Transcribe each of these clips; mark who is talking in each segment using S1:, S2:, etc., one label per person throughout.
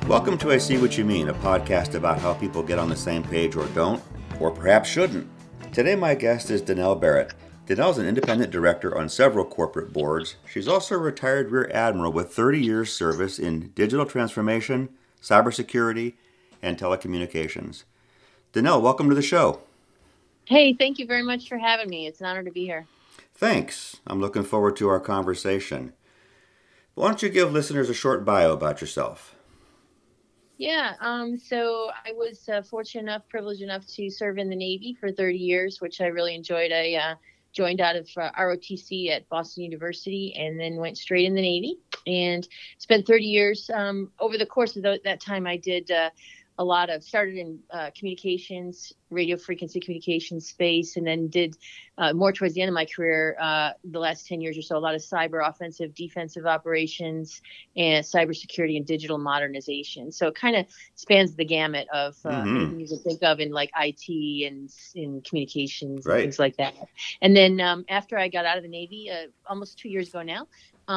S1: Welcome to I See What You Mean, a podcast about how people get on the same page or don't, or perhaps shouldn't. Today my guest is Danelle Barrett. Danelle is an independent director on several corporate boards. She's also a retired Rear Admiral with 30 years service in digital transformation, cybersecurity, and telecommunications. Danelle, welcome to the show.
S2: Hey, thank you very much for having me. It's an honor to be here.
S1: Thanks. I'm looking forward to our conversation. Why don't you give listeners a short bio about yourself?
S2: So I was fortunate enough, privileged enough to serve in the Navy for 30 years, which I really enjoyed. I joined out of ROTC at Boston University and then went straight in the Navy and spent 30 years. Over the course of that time, I did started in communications, radio frequency communications space, and then did more towards the end of my career, the last 10 years or so, a lot of cyber offensive, defensive operations and cybersecurity and digital modernization. So it kind of spans the gamut of anything you can think of in like IT and in communications and things like that. And then after I got out of the Navy, almost 2 years ago now,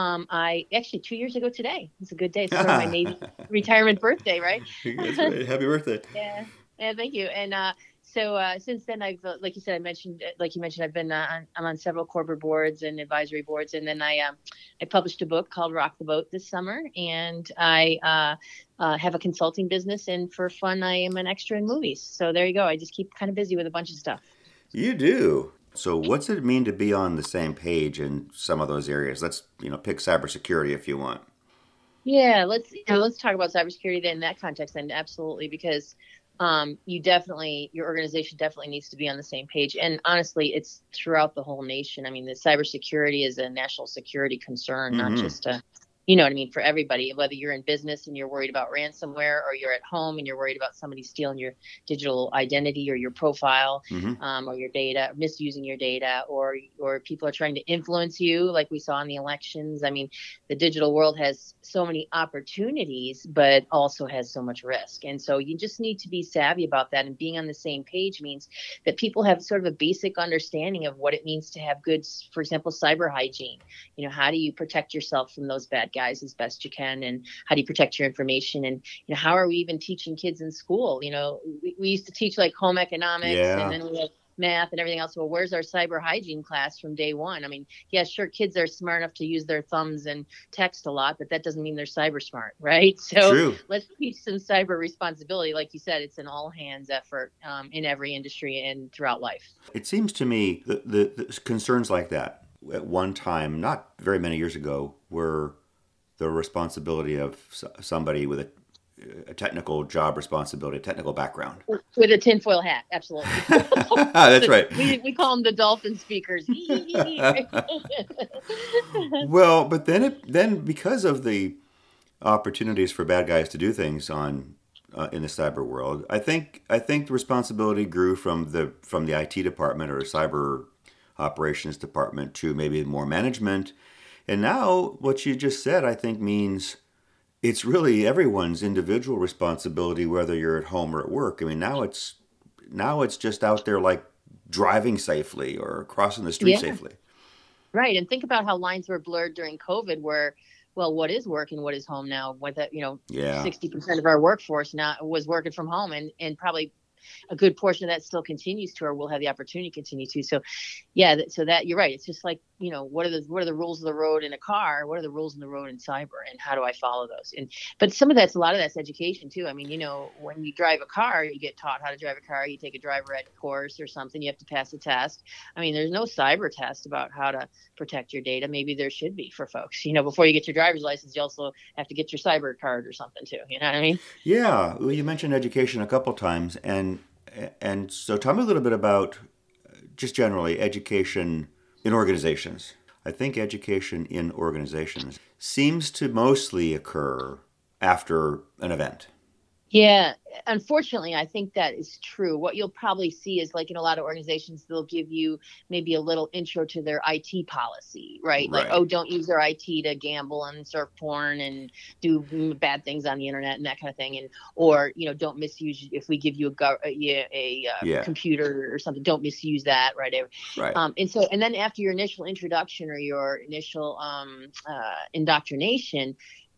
S2: 2 years ago today. It's a good day. It's sort of my Navy retirement birthday, right?
S1: That's right. Happy birthday.
S2: Yeah, thank you. And so since then, I've like you mentioned, I've been I'm on several corporate boards and advisory boards, and then I published a book called Rock the Boat this summer, and I have a consulting business, and for fun, I am an extra in movies. So there you go. I just keep kind of busy with a bunch of stuff.
S1: You do. So what's it mean to be on the same page in some of those areas? Let's, pick cybersecurity if you want.
S2: Yeah, let's talk about cybersecurity then in that context then, absolutely, because your organization definitely needs to be on the same page. And honestly, it's throughout the whole nation. I mean, the cybersecurity is a national security concern, not just for everybody, whether you're in business and you're worried about ransomware, or you're at home and you're worried about somebody stealing your digital identity or your profile, or your data, misusing your data, or people are trying to influence you, like we saw in the elections. I mean, the digital world has so many opportunities, but also has so much risk. And so you just need to be savvy about that. And being on the same page means that people have sort of a basic understanding of what it means to have good, for example, cyber hygiene. How do you protect yourself from those bad guys as best you can, and how do you protect your information, and how are we even teaching kids in school? We used to teach like home economics, and then we have math and everything else. Well, where's our cyber hygiene class from day one? I mean, yeah, sure, kids are smart enough to use their thumbs and text a lot, but that doesn't mean they're cyber smart, right? So
S1: True.
S2: Let's teach some cyber responsibility. Like you said, it's an all hands effort in every industry and throughout life.
S1: It seems to me that the concerns like that at one time, not very many years ago, were the responsibility of somebody with a technical job responsibility, a technical background.
S2: With a tinfoil hat, absolutely.
S1: That's right.
S2: We call them the dolphin speakers.
S1: Well, but then because of the opportunities for bad guys to do things in the cyber world, I think the responsibility grew from the IT department or cyber operations department to maybe more management. And now what you just said, I think, means it's really everyone's individual responsibility, whether you're at home or at work. I mean, now it's just out there like driving safely or crossing the street safely.
S2: Right. And think about how lines were blurred during COVID, where, well, what is work and what is home now? With 60% of our workforce now was working from home, and probably a good portion of that still continues to, or will have the opportunity to continue to. So, so that you're right. It's just like, what are the rules of the road in a car? What are the rules in the road in cyber, and how do I follow those? But a lot of that's education too. I mean, when you drive a car, you get taught how to drive a car. You take a driver ed course or something. You have to pass a test. I mean, there's no cyber test about how to protect your data. Maybe there should be for folks. Before you get your driver's license, you also have to get your cyber card or something too. You know what I mean?
S1: Yeah. Well, you mentioned education a couple times, and so tell me a little bit about just generally education in organizations. I think education in organizations seems to mostly occur after an event.
S2: Yeah, unfortunately, I think that is true. What you'll probably see is, like in a lot of organizations, they'll give you maybe a little intro to their IT policy, right? Like, don't use their IT to gamble and surf porn and do bad things on the internet and that kind of thing. Or don't misuse, if we give you a computer or something, don't misuse that, right? And then after your initial introduction or your initial indoctrination,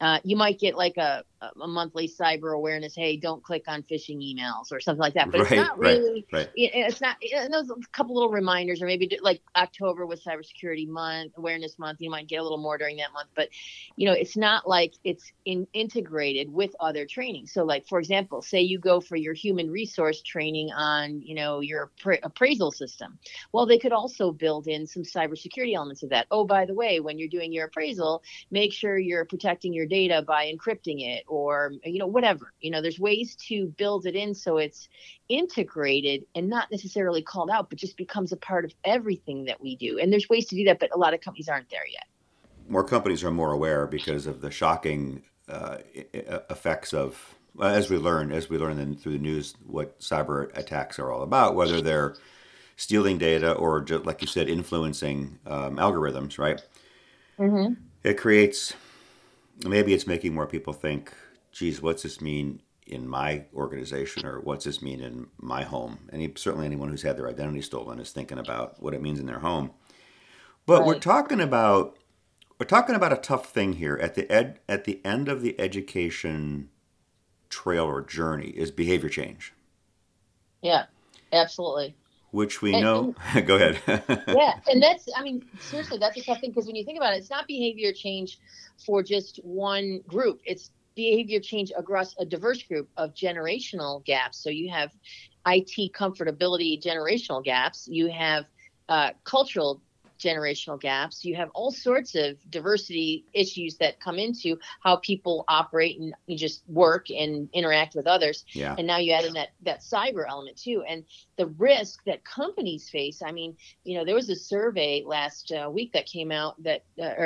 S2: You might get like a monthly cyber awareness. Hey, don't click on phishing emails or something like that. But it's not really.
S1: Right.
S2: It's not. Those a couple little reminders, or maybe like October with Cybersecurity Month, Awareness Month. You might get a little more during that month. But it's not like it's integrated with other training. So, like for example, say you go for your human resource training on your appraisal system. Well, they could also build in some cybersecurity elements of that. Oh, by the way, when you're doing your appraisal, make sure you're protecting your data by encrypting it, or whatever. There's ways to build it in so it's integrated and not necessarily called out, but just becomes a part of everything that we do. And there's ways to do that, but a lot of companies aren't there yet.
S1: More companies are more aware because of the shocking effects of, as we learn through the news, what cyber attacks are all about, whether they're stealing data or, just like you said, influencing algorithms, right?
S2: Mm-hmm.
S1: It creates, maybe it's making more people think, geez, what's this mean in my organization, or what's this mean in my home? And certainly anyone who's had their identity stolen is thinking about what it means in their home. But
S2: Right.
S1: we're talking about a tough thing here. At the end of the education trail or journey is behavior change.
S2: Yeah, absolutely.
S1: Which we
S2: And
S1: know. Go ahead.
S2: yeah, and seriously, that's a tough thing, because when you think about it, it's not behavior change for just one group. It's behavior change across a diverse group of generational gaps. So you have IT comfortability generational gaps. You have cultural generational gaps. You have all sorts of diversity issues that come into how people operate and you just work and interact with others.
S1: Yeah.
S2: And now you add in that cyber element too. And the risk that companies face. I mean, there was a survey last week that came out that,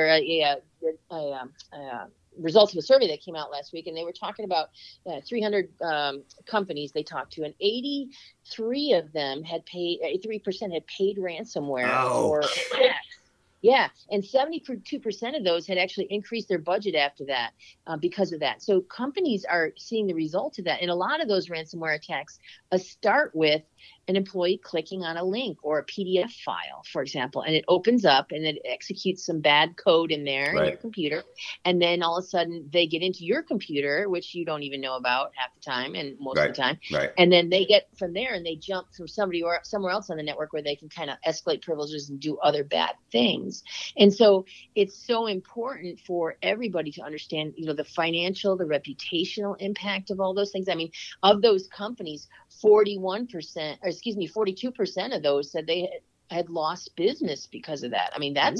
S2: results of a survey that came out last week, and they were talking about 300 companies they talked to, and 83 of them had paid, 83% had paid ransomware for attacks. Yeah, and 72% of those had actually increased their budget after that because of that. So companies are seeing the result of that. And a lot of those ransomware attacks start with an employee clicking on a link or a PDF file, for example, and it opens up and it executes some bad code in there in your computer. And then all of a sudden they get into your computer, which you don't even know about half the time and most of the time.
S1: Right.
S2: And then they get from there and they jump from somebody or somewhere else on the network where they can kind of escalate privileges and do other bad things. And so it's so important for everybody to understand, the financial, the reputational impact of all those things. I mean, of those companies, 42% of those said they had lost business because of that. I mean, that's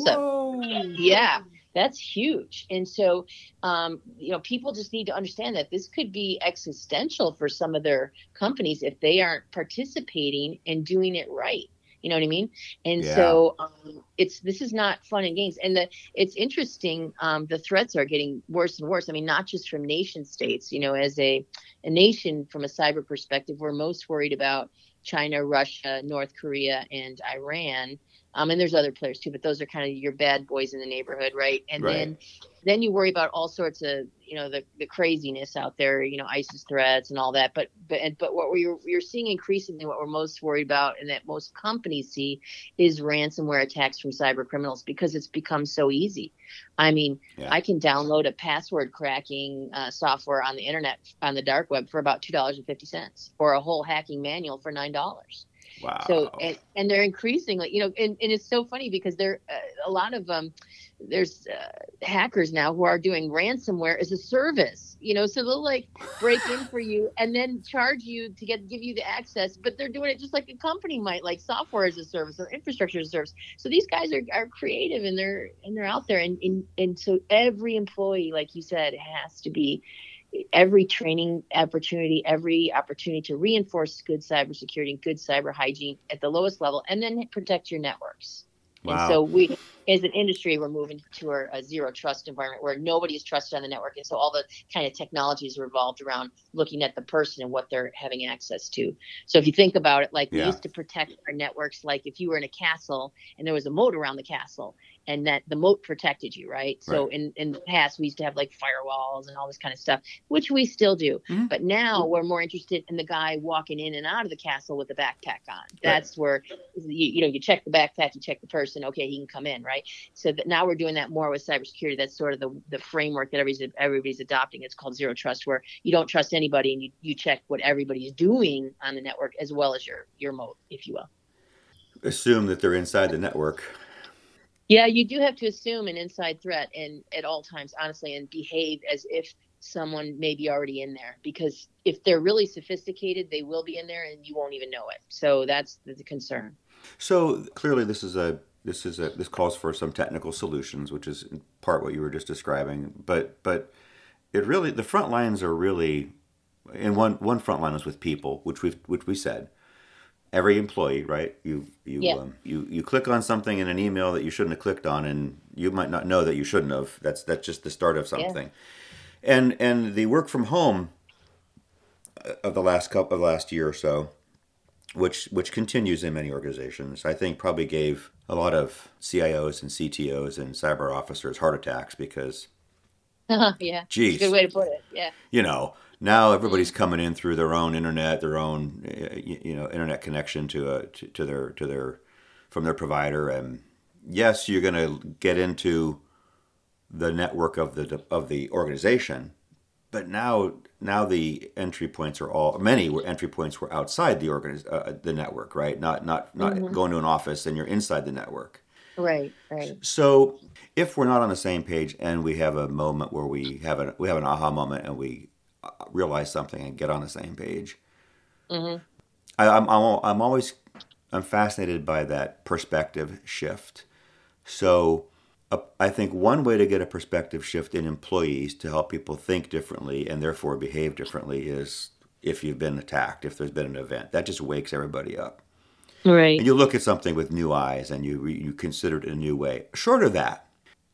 S2: that's huge. And so, people just need to understand that this could be existential for some of their companies if they aren't participating and doing it right. You know what I mean? And so this is not fun and games. And it's interesting. The threats are getting worse and worse. I mean, not just from nation states, as a nation from a cyber perspective, we're most worried about China, Russia, North Korea, and Iran. And there's other players too, but those are kind of your bad boys in the neighborhood, right? And then you worry about all sorts of, the craziness out there, ISIS threats and all that. But what you're seeing increasingly, what we're most worried about, and that most companies see, is ransomware attacks from cyber criminals, because it's become so easy. I mean, I can download a password cracking software on the internet, on the dark web, for about $2.50, or a whole hacking manual for $9.
S1: Wow.
S2: So, and they're increasingly, and it's so funny because there a lot of there's hackers now who are doing ransomware as a service, so they'll like break in for you and then charge you to give you the access, but they're doing it just like a company might, like software as a service or infrastructure as a service. So these guys are creative and they're out there, and so every employee, like you said, has to be, every training opportunity, every opportunity to reinforce good cybersecurity and good cyber hygiene at the lowest level, and then protect your networks. Wow. And so we, as an industry, we're moving to a zero trust environment where nobody is trusted on the network. And so all the kind of technologies revolved around looking at the person and what they're having access to. So if you think about it, like we used to protect our networks, like if you were in a castle and there was a moat around the castle, and that the moat protected you, right? So in the past, we used to have like firewalls and all this kind of stuff, which we still do. Mm-hmm. But now we're more interested in the guy walking in and out of the castle with the backpack on. That's where, you check the backpack, you check the person, okay, he can come in, right? right? So that now we're doing that more with cybersecurity. That's sort of the framework that everybody's adopting. It's called zero trust, where you don't trust anybody and you check what everybody's doing on the network as well as your moat, if you will.
S1: Assume that they're inside the network.
S2: Yeah, you do have to assume an inside threat and at all times, honestly, and behave as if someone may be already in there. Because if they're really sophisticated, they will be in there and you won't even know it. So that's the concern.
S1: So clearly, this calls for some technical solutions, which is in part what you were just describing. But it really, the front lines are really, and one front line is with people, which we said. Every employee, right?
S2: Yeah.
S1: You click on something in an email that you shouldn't have clicked on, and you might not know that you shouldn't have. That's just the start of
S2: Yeah.
S1: something. And the work from home of the last year or so, which continues in many organizations, I think probably gave a lot of CIOs and CTOs and cyber officers heart attacks because,
S2: Yeah. It's a good
S1: geez,
S2: way to put it. Yeah.
S1: you know, now
S2: Mm.
S1: everybody's coming in through their own internet, their own internet connection to their from their provider, and yes, you're going to get into the network of the organization, but now the entry points are all many were entry points were outside the network, right? Not
S2: Hmm.
S1: going to an office and you're inside the network.
S2: Right. Right.
S1: So if we're not on the same page and we have a moment where we have an aha moment and we realize something and get on the same page,
S2: Hmm.
S1: I'm always I'm fascinated by that perspective shift. So I think one way to get a perspective shift in employees to help people think differently and therefore behave differently is if you've been attacked, if there's been an event, that just wakes everybody up. And
S2: Right.
S1: you look at something with new eyes and you consider it in a new way. Short of that,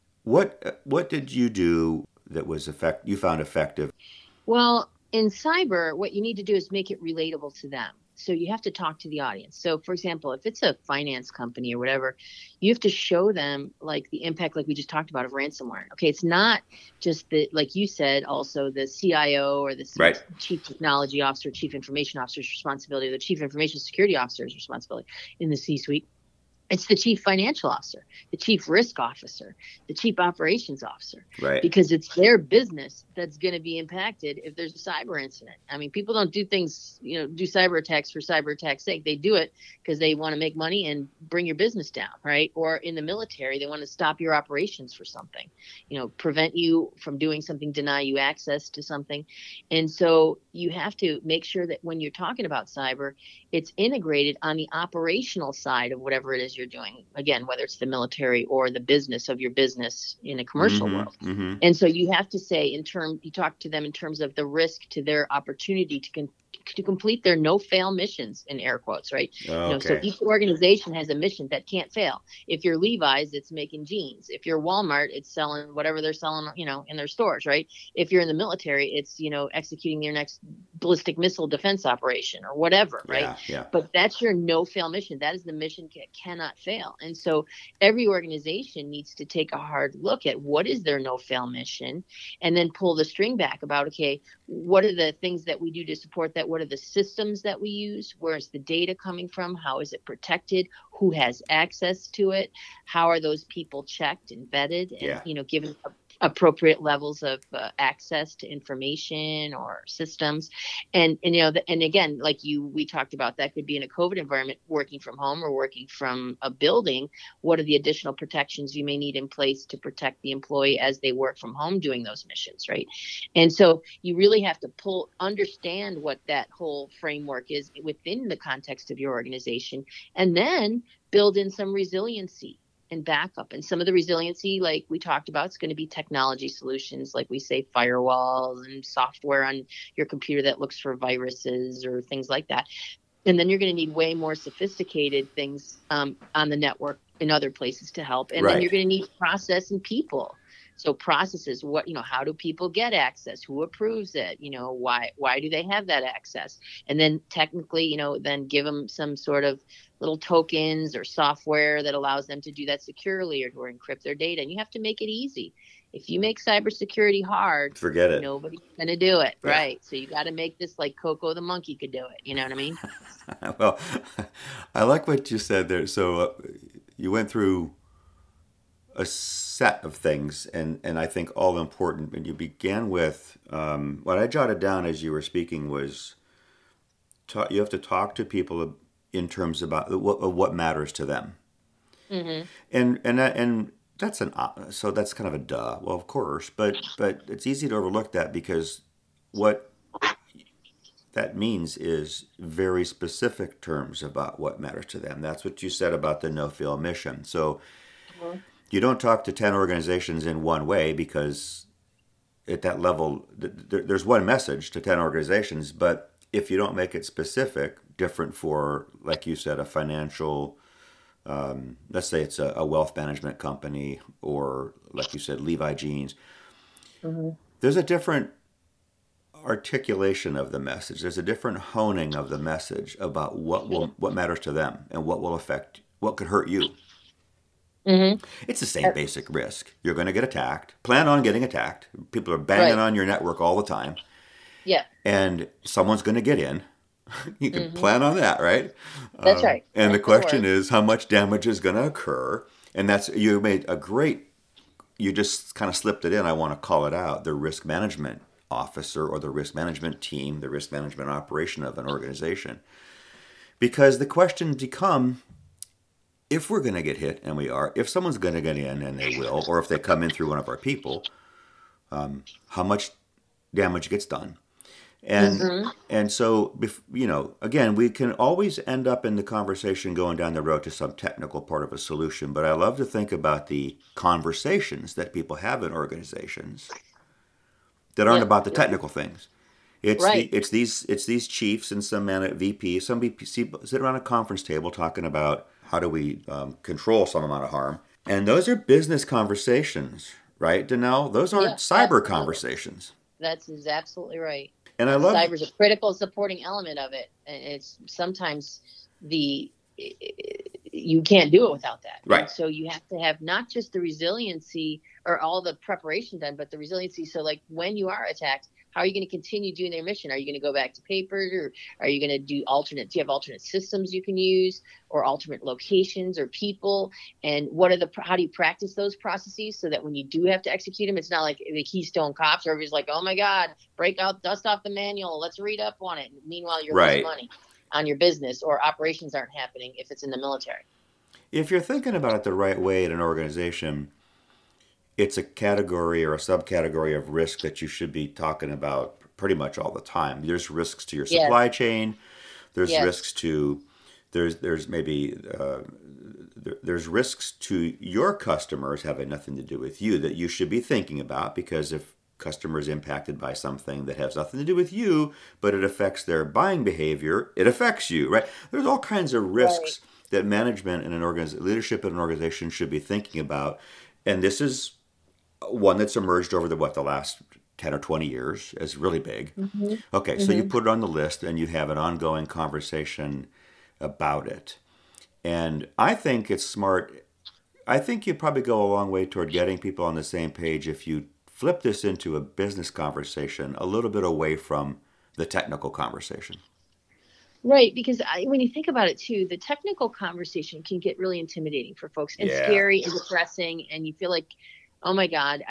S1: what did you do that was you found effective?
S2: Well, in cyber, what you need to do is make it relatable to them. So you have to talk to the audience. So, for example, if it's a finance company or whatever, you have to show them like the impact, like we just talked about, of ransomware. Okay, it's not just the, like you said, also the CIO or the
S1: Right.
S2: chief technology officer, chief information officer's responsibility, or the chief information security officer's responsibility in the C-suite. It's the chief financial officer, the chief risk officer, the chief operations officer,
S1: Right.
S2: because it's their business that's going to be impacted if there's a cyber incident. I mean, people don't do things, do cyber attacks for cyber attacks' sake. They do it because they want to make money and bring your business down, right? Or in the military, they want to stop your operations for something, prevent you from doing something, deny you access to something. And so you have to make sure that when you're talking about cyber, it's integrated on the operational side of whatever it is you're doing. Again, whether it's the military or the business of your business in a commercial world.
S1: Mm-hmm. Mm-hmm.
S2: And so you have to say you talk to them in terms of the risk to their opportunity to complete their no fail missions, in air quotes, right? So
S1: Okay.
S2: each organization has a mission that can't fail. If you're Levi's, it's making jeans. If you're Walmart, it's selling whatever they're selling, in their stores, right? If you're in the military, it's, executing their next ballistic missile defense operation or whatever, right?
S1: Yeah. Yeah.
S2: But that's your no fail mission. That is the mission that cannot fail. And so every organization needs to take a hard look at what is their no fail mission and then pull the string back about, okay, what are the things that we do to support that? What are the systems that we use? Where is the data coming from? How is it protected? Who has access to it? How are those people checked and vetted and,
S1: Yeah.
S2: given appropriate levels of access to information or systems? And and again, like we talked about, that could be in a COVID environment, working from home or working from a building. What are the additional protections you may need in place to protect the employee as they work from home doing those missions, right? And so you really have to understand what that whole framework is within the context of your organization, and then build in some resiliency and backup. And some of the resiliency, like we talked about, it's going to be technology solutions, like we say, firewalls and software on your computer that looks for viruses or things like that. And then you're going to need way more sophisticated things on the network in other places to help. And then
S1: Right.
S2: you're going to need process and people. So processes, how do people get access? Who approves it? Why do they have that access? And then technically, then give them some sort of little tokens or software that allows them to do that securely or encrypt their data. And you have to make it easy. If you make cybersecurity hard,
S1: Forget it.
S2: nobody's going to do it,
S1: Yeah.
S2: right? So you got to make this like Coco the monkey could do it. You know what I mean?
S1: Well, I like what you said there. So you went through a set of things, and I think all important. And you began with what I jotted down as you were speaking was you have to talk to people in terms about what matters to them,
S2: Mm-hmm.
S1: and that's so that's kind of a duh. Well, of course, but it's easy to overlook that because what that means is very specific terms about what matters to them. That's what you said about the no fail mission. So
S2: Mm-hmm.
S1: you don't talk to 10 organizations in one way because at that level, there's one message to 10 organizations, but if you don't make it specific, different for, like you said, a financial, let's say it's a wealth management company, or like you said, Levi Jeans,
S2: Mm-hmm.
S1: there's a different articulation of the message. There's a different honing of the message about what matters to them and what will affect, what could hurt you.
S2: Mm-hmm.
S1: It's the same basic risk. You're going to get attacked. Plan on getting attacked. People are banging
S2: Right.
S1: on your network all the time,
S2: Yeah.
S1: and someone's going to get in. You can
S2: Mm-hmm.
S1: plan on that, right?
S2: That's right.
S1: And the
S2: That's gonna
S1: question
S2: work.
S1: is how much damage is going to occur. And that's you made a great. You just kind of slipped it in. I want to call it out. The risk management officer or the risk management team, the risk management operation of an organization, because the questions become if we're going to get hit, and we are, if someone's going to get in, and they will, or if they come in through one of our people, how much damage gets done. And
S2: Mm-hmm.
S1: and so, again, we can always end up in the conversation going down the road to some technical part of a solution. But I love to think about the conversations that people have in organizations that aren't
S2: Yeah.
S1: about the technical things.
S2: Right.
S1: It's these chiefs and some VP, some VP sit around a conference table talking about how do we control some amount of harm, and those are business conversations, right, Danelle? Those aren't
S2: Yeah.
S1: cyber
S2: Absolutely.
S1: conversations.
S2: That's absolutely right.
S1: And I
S2: And
S1: love,
S2: cyber's a critical supporting element of it, and it's sometimes the you can't do it without that.
S1: right,
S2: And so you have to have not just the resiliency or all the preparation done, but the resiliency. So like when you are attacked, how are you going to continue doing their mission? Are you going to go back to paper, or are you going to do alternate? Do you have alternate systems you can use, or alternate locations or people? And what are how do you practice those processes so that when you do have to execute them, it's not like the Keystone Cops where everybody's like, oh my God, break out, dust off the manual, let's read up on it. Meanwhile, you're losing
S1: right.
S2: money on your business, or operations aren't happening if it's in the military.
S1: If you're thinking about it the right way in an organization, it's a category or a subcategory of risk that you should be talking about pretty much all the time. There's risks to your
S2: Yes.
S1: supply chain. There's
S2: Yes.
S1: risks to there's maybe there's risks to your customers having nothing to do with you that you should be thinking about, because if customers impacted by something that has nothing to do with you but it affects their buying behavior, it affects you, right? There's all kinds of risks that management and leadership in an organization should be thinking about, and this is one that's emerged over the last 10 or 20 years as really big.
S2: Mm-hmm.
S1: Okay, so you
S2: Mm-hmm.
S1: put it on the list and you have an ongoing conversation about it. And I think it's smart. I think you'd probably go a long way toward getting people on the same page if you flip this into a business conversation a little bit away from the technical conversation.
S2: Right, because when you think about it too, the technical conversation can get really intimidating for folks and
S1: Yeah.
S2: scary and depressing, and you feel like, oh my God,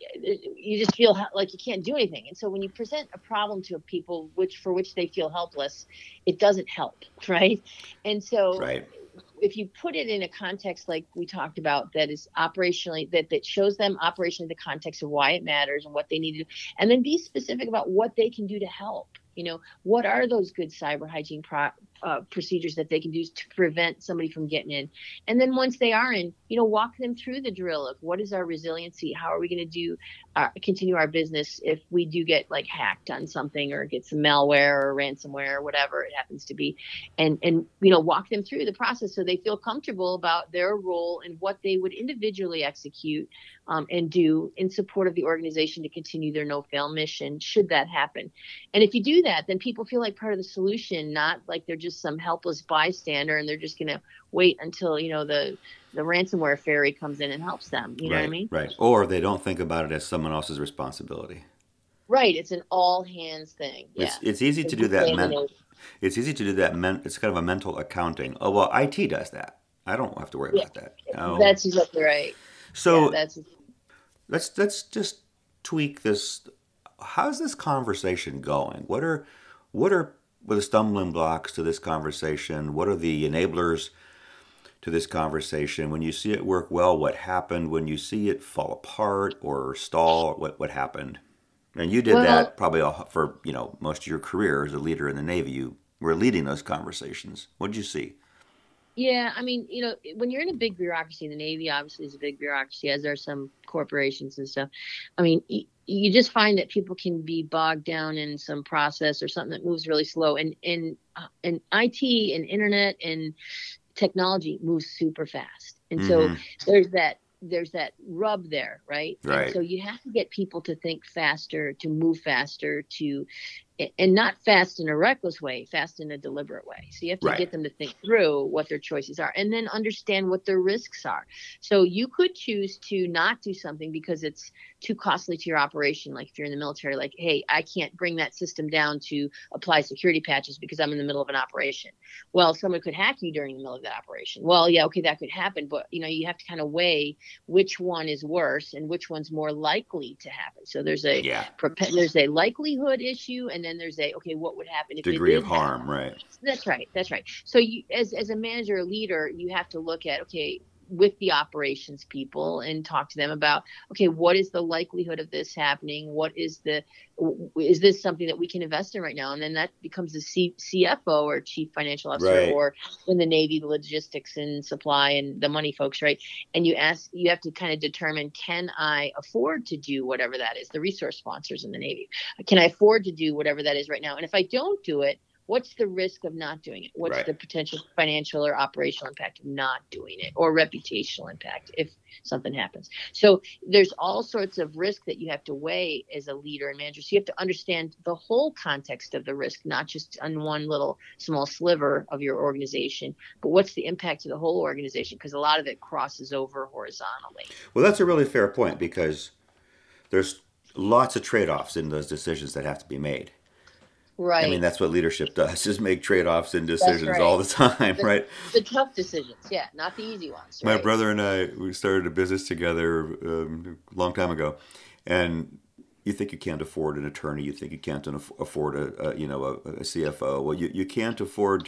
S2: you just feel like you can't do anything. And so when you present a problem to people for which they feel helpless, it doesn't help, right? And so
S1: Right.
S2: if you put it in a context like we talked about, that is operationally, that shows them operationally the context of why it matters and what they need to do, and then be specific about what they can do to help. What are those good cyber hygiene procedures that they can do to prevent somebody from getting in? And then once they are in, walk them through the drill of what is our resiliency? How are we going to continue our business if we do get like hacked on something, or get some malware or ransomware or whatever it happens to be, and walk them through the process so they feel comfortable about their role and what they would individually execute and do in support of the organization to continue their no-fail mission should that happen. And if you do that, then people feel like part of the solution, not like they're just some helpless bystander and they're just going to wait until the ransomware fairy comes in and helps them. You know what I mean?
S1: Right. Or they don't think about it as someone else's responsibility.
S2: Right. It's an all hands thing. Yeah.
S1: It's easy to do that. It's easy to do that. It's kind of a mental accounting. Oh, well, IT does that. I don't have to worry about that.
S2: That's exactly right. Yeah,
S1: So
S2: that's
S1: let's just tweak this. How's this conversation going? What are the stumbling blocks to this conversation? What are the enablers to this conversation? When you see it work well, what happened? When you see it fall apart or stall, what happened? And you did
S2: well.
S1: that probably for most of your career as a leader in the Navy. You were leading those conversations. What did you see?
S2: Yeah, I mean, when you're in a big bureaucracy, the Navy obviously is a big bureaucracy, as are some corporations and stuff. I mean, you just find that people can be bogged down in some process or something that moves really slow. And IT and internet and technology moves super fast. And so
S1: Mm-hmm.
S2: there's that rub there, right? And
S1: Right.
S2: so you have to get people to think faster, to move faster, to and not fast in a reckless way, fast in a deliberate way. So you have to
S1: Right.
S2: get them to think through what their choices are and then understand what their risks are. So you could choose to not do something because it's too costly to your operation. Like if you're in the military, like, hey, I can't bring that system down to apply security patches because I'm in the middle of an operation. Well, someone could hack you during the middle of that operation. Well, yeah, okay, that could happen, but you have to kind of weigh which one is worse and which one's more likely to happen. So
S1: Yeah.
S2: there's a likelihood issue, and then there's a, okay, what would happen if it
S1: Degree of
S2: did
S1: harm.
S2: happen?
S1: Right.
S2: That's right. That's right. So you, as a manager or leader, you have to look at, okay, with the operations people and talk to them about, okay, what is the likelihood of this happening? Is this something that we can invest in right now? And then that becomes the CFO or chief financial officer,
S1: Right.
S2: or in the Navy, the logistics and supply and the money folks, right? And you have to kind of determine, can I afford to do whatever that is? The resource sponsors in the Navy, can I afford to do whatever that is right now? And if I don't do it, what's the risk of not doing it? What's
S1: Right.
S2: the potential financial or operational impact of not doing it, or reputational impact if something happens? So there's all sorts of risk that you have to weigh as a leader and manager. So you have to understand the whole context of the risk, not just on one little small sliver of your organization, but what's the impact to the whole organization? Because a lot of it crosses over horizontally.
S1: Well, that's a really fair point because there's lots of trade-offs in those decisions that have to be made. I mean,
S2: Right.
S1: that's what leadership does, is make trade-offs in
S2: That's
S1: decisions all
S2: right.
S1: the time,
S2: The,
S1: right?
S2: the tough decisions. Yeah. Not the easy ones.
S1: My
S2: Right.
S1: brother and I, we started a business together a long time ago, and you think you can't afford an attorney, you think you can't afford a CFO. Well, you can't afford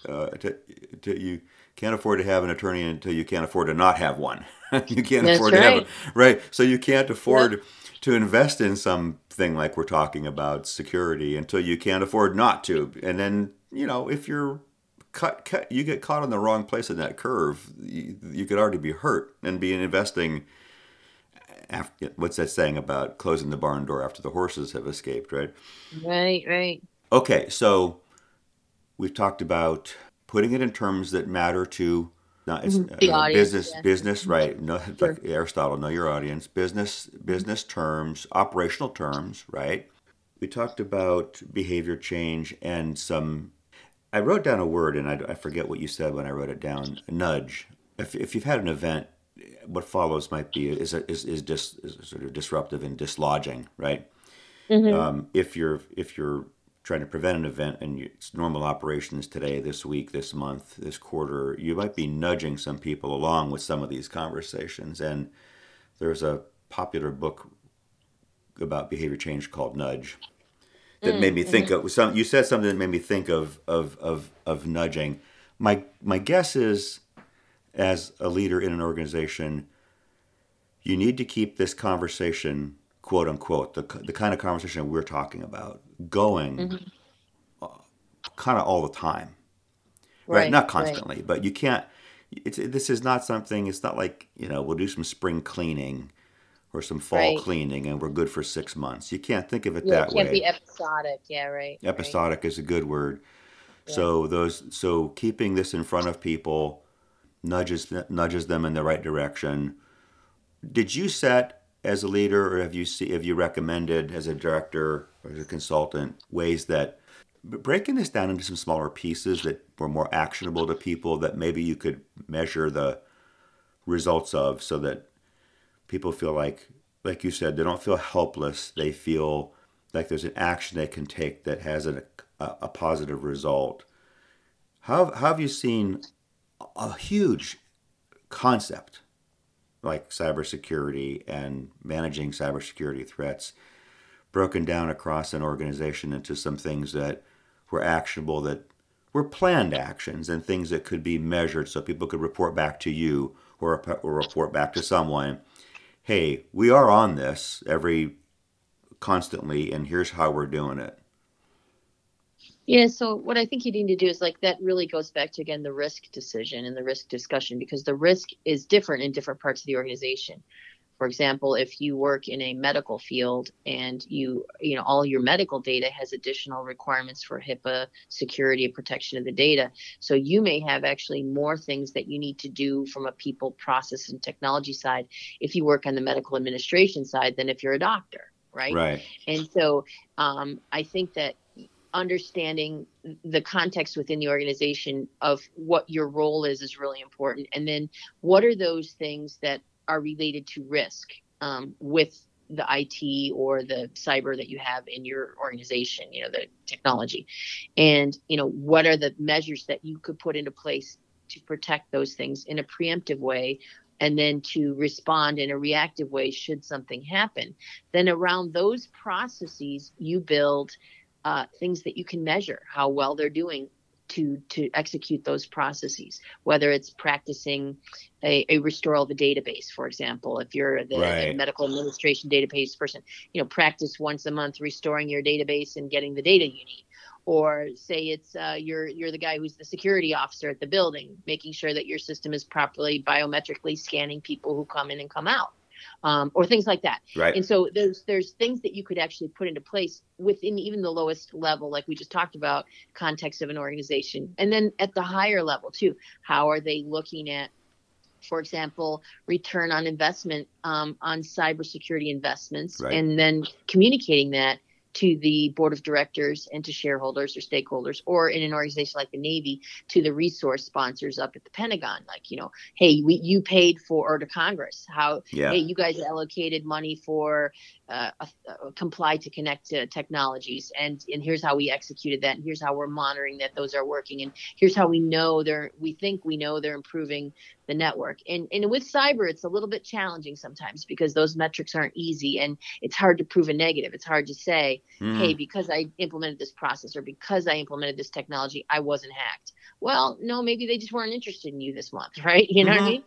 S1: you can't afford to have an attorney until you can't afford to not have one. You can't
S2: That's
S1: afford to have a
S2: right.
S1: right. So you can't
S2: Yep.
S1: afford to invest in something like we're talking about security until you can't afford not to. And then if you're you get caught on the wrong place in that curve, you could already be hurt and be investing. After, what's that saying about closing the barn door after the horses have escaped, right?
S2: Right. Right.
S1: Okay, so we've talked about putting it in terms that matter to not it's
S2: The audience. Yeah.
S1: business, right? No,
S2: Sure.
S1: like Aristotle, know your audience. Business terms, operational terms, right? We talked about behavior change and some. I wrote down a word and I forget what you said when I wrote it down. Nudge. If you've had an event, what follows might be is sort of disruptive and dislodging, right?
S2: Hmm.
S1: If you're trying to prevent an event and it's normal operations today, this week, this month, this quarter, you might be nudging some people along with some of these conversations. And there's a popular book about behavior change called Nudge that made me think
S2: Mm-hmm.
S1: of some. You said something that made me think of nudging. My guess is, as a leader in an organization, you need to keep this conversation, quote unquote, the kind of conversation we're talking about, going
S2: Hmm.
S1: kind of all the time, right?
S2: Right.
S1: Not
S2: Right.
S1: constantly, but you can't. This is not something. It's not like we'll do some spring cleaning or some fall
S2: Right.
S1: cleaning and we're good for 6 months. You can't think of it
S2: Yeah. It
S1: that
S2: can't
S1: way.
S2: be episodic. Yeah. Right. Right.
S1: Episodic is a good word.
S2: Yeah.
S1: So keeping this in front of people nudges them in the right direction. Did you set as a leader, or have you recommended as a director or as a consultant ways that breaking this down into some smaller pieces that were more actionable to people that maybe you could measure the results of, so that people feel like you said, they don't feel helpless. They feel like there's an action they can take that has a positive result. How have you seen a huge concept like cybersecurity and managing cybersecurity threats broken down across an organization into some things that were actionable, that were planned actions, and things that could be measured so people could report back to you or report back to someone, hey, we are on this every constantly, and here's how we're doing it.
S2: Yeah, so what I think you need to do is like that really goes back to again the risk decision and the risk discussion, because the risk is different in different parts of the organization. For example, if you work in a medical field and you know all your medical data has additional requirements for HIPAA security and protection of the data, so you may have actually more things that you need to do from a people, process, and technology side if you work on the medical administration side than if you're a doctor, right?
S1: Right.
S2: And so I think that understanding the context within the organization of what your role is really important. And then what are those things that are related to risk with the IT or the cyber that you have in your organization, you know, the technology. And, you know, what are the measures that you could put into place to protect those things in a preemptive way, and then to respond in a reactive way should something happen. Then around those processes, you build things that you can measure how well they're doing to execute those processes, whether it's practicing a restoral of a database, for example. If you're the
S1: Right.
S2: medical administration database person, you know, practice once a month restoring your database and getting the data you need. Or say it's you're the guy who's the security officer at the building, making sure that your system is properly biometrically scanning people who come in and come out. Or things like that.
S1: Right.
S2: And so there's things that you could actually put into place within even the lowest level, like we just talked about, context of an organization. And then at the higher level too, how are they looking at, for example, return on investment on cybersecurity investments,
S1: Right.
S2: and then communicating that to the board of directors and to shareholders or stakeholders, or in an organization like the Navy, to the resource sponsors up at the Pentagon. Like, you know, hey, you paid for, or to Congress, how,
S1: Yeah.
S2: hey, you guys allocated money for comply to connect to technologies, and here's how we executed that, and here's how we're monitoring that those are working, and here's how we think we know they're improving the network. And with cyber, it's a little bit challenging sometimes because those metrics aren't easy, and it's hard to prove a negative. It's hard to say, hey, because I implemented this process or because I implemented this technology, I wasn't hacked. Well, no, maybe they just weren't interested in you this month, right? You know what I mean?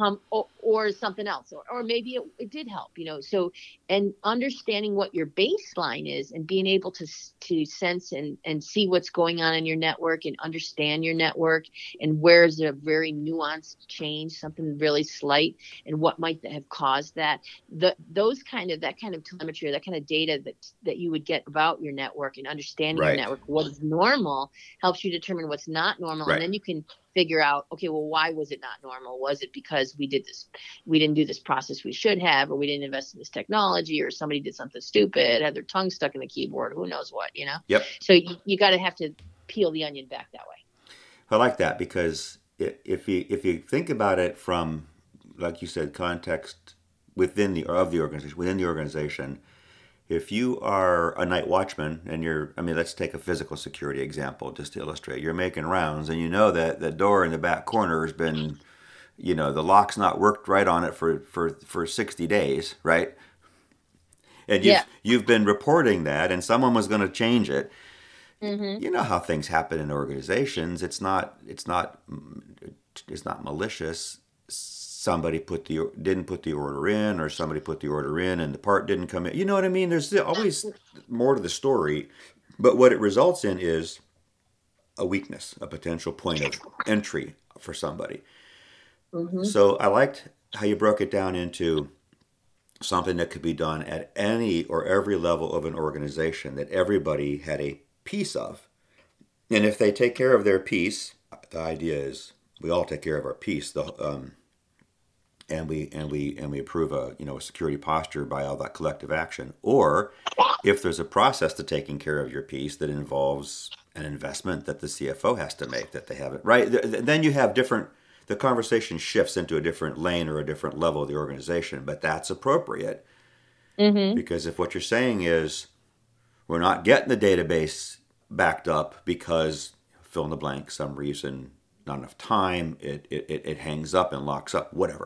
S2: Or something else, or maybe it did help, you know. So, and understanding what your baseline is and being able to sense and see what's going on in your network and understand your network, and where's a very nuanced change, something really slight, and what might have caused that. That kind of telemetry, or that kind of data that you would get about your network and understanding
S1: Right.
S2: your network, what is normal, helps you determine what's not normal,
S1: Right.
S2: and then you can figure out, okay, well, why was it not normal? Was it because we didn't do this process we should have, or we didn't invest in this technology, or somebody did something stupid, had their tongue stuck in the keyboard, who knows what, you know?
S1: Yep.
S2: So you got to have to peel the onion back that way.
S1: I like that, because if you think about it from, like you said, context within the organization, if you are a night watchman and let's take a physical security example just to illustrate. You're making rounds, and you know that the door in the back corner has been, you know, the lock's not worked right on it for 60 days, right? And you've been reporting that, and someone was going to change it.
S2: Mm-hmm.
S1: You know how things happen in organizations. It's not malicious. Somebody didn't put the order in, or somebody put the order in and the part didn't come in. You know what I mean? There's always more to the story, but what it results in is a weakness, a potential point of entry for somebody.
S2: Mm-hmm.
S1: So I liked how you broke it down into something that could be done at any or every level of an organization, that everybody had a piece of. And if they take care of their piece, the idea is we all take care of our piece. And we approve a security posture by all that collective action. Or if there's a process to taking care of your piece that involves an investment that the CFO has to make, that they haven't, right? Then you have the conversation shifts into a different lane or a different level of the organization, but that's appropriate.
S2: Mm-hmm.
S1: Because if what you're saying is we're not getting the database backed up because fill in the blank, some reason, not enough time, it hangs up and locks up, whatever.